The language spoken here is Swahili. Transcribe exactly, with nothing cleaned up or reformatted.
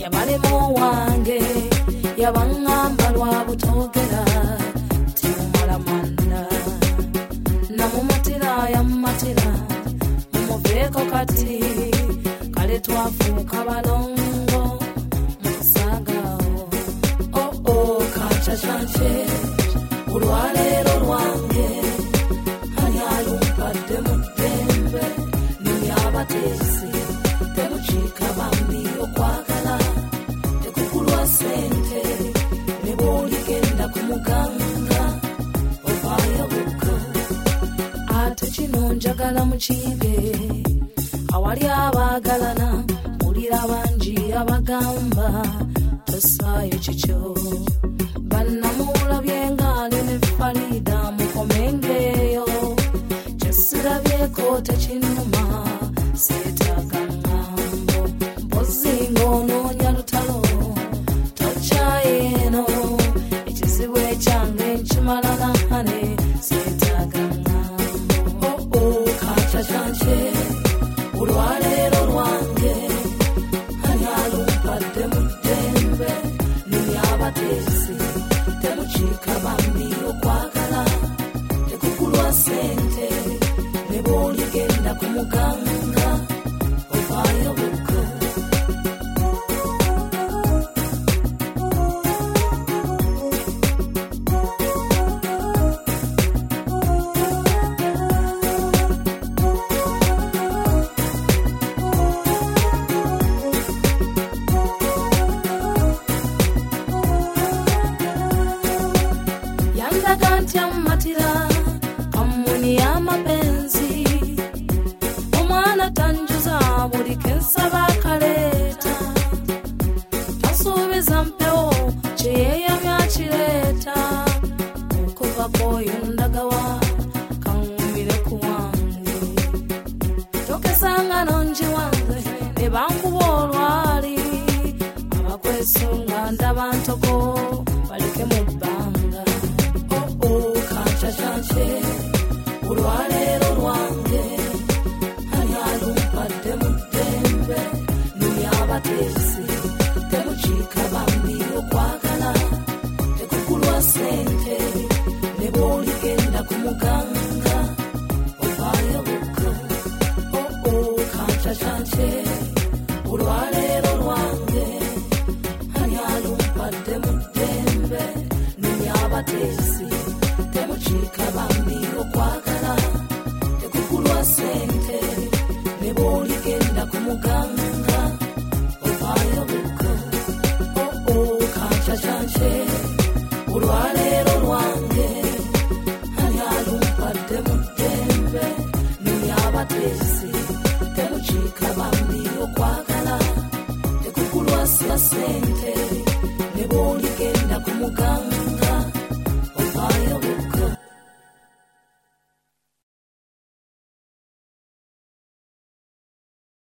yabalemo wange yabangamba lwa butogera timumala manna namumatira yamumatira mumuveeko kati kale twafuuka balongo musagawo oh oh kachachanje ulwaleero lwange ani alumpadde mu ddembe ninyabateesi temukiika bambi okwagala tekukulwa sente ne bw'oligenda ku muganga ovaayo buko ate kino njagala mukiige awali abaagalana mpulira bangi abagamba tosaayo kikyo bannamulabye ng'ali ne Farida mukomengeeyo kyesirabyeko tekinnuma seetaaga ngambo mpozi ng'onoonya lutalo tokyayeeno ekizibu ekyange nkimalalane seetaaga ngambo oh oh kachachanje ulwaleero lwange ani alumpadde mu ddembe ninyabateesi temukiika bambi okwagala tekukulwa sente ne bw'oligenda ku muganga ovaayo buko matira kamuni ya mapenzi omwana tanjuza buli kensaba kaleta tasuubiza mpewo kyeyeyamya kireeta okuva kwoyo ndagawa kanwumire ku wange tokesanga nongi wange ne bankuba olwali abakwesunga ndaba ntoko baleke mu bbanga kachachanje ulwaleero lwange ani alumpadde mu ddembe ninyabateesi temukiika bambi okwagala tekukulwa sente ne bw'oligenda ku muganga ovaayo buko oh oh kachachanje ulwaleero lwange ani alumpadde mu ddembe ninyabateesi temukiika bambi okwagala tekukulwa sente ne bw'oligenda ku muganga ovaayo buko oh oh kachachanje ulwaleero lwange ani alumpadde mu ddembe ninyabateesi temukiika bambi okwagala tekukulwa sente ne bw'oligenda